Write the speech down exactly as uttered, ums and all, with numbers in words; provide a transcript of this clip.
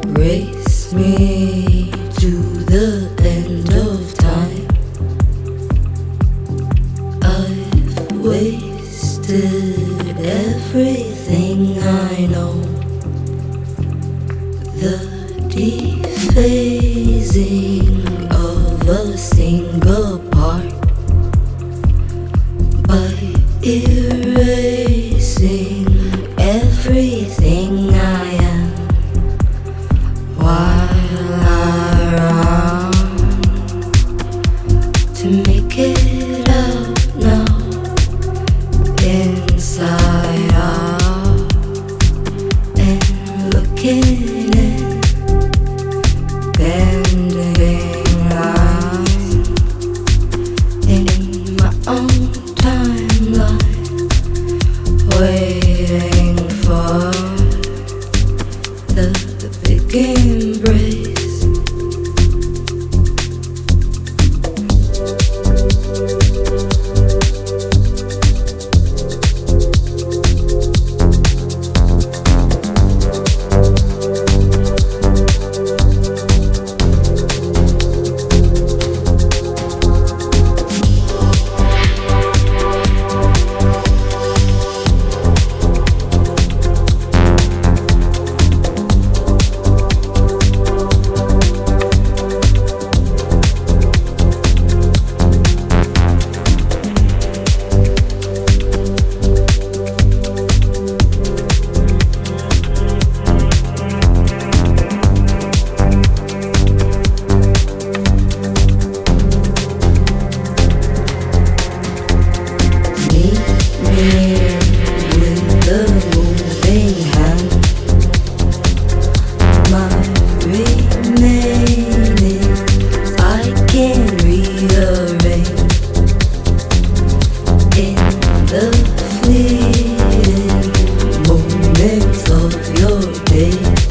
Race me to the end of time. I've wasted everything I know. The dephasing of a single part by erasing everything I am while I run to make it out now, inside out, and looking in, bending line in my own timeline, waiting for the, the big embrace. Of your day.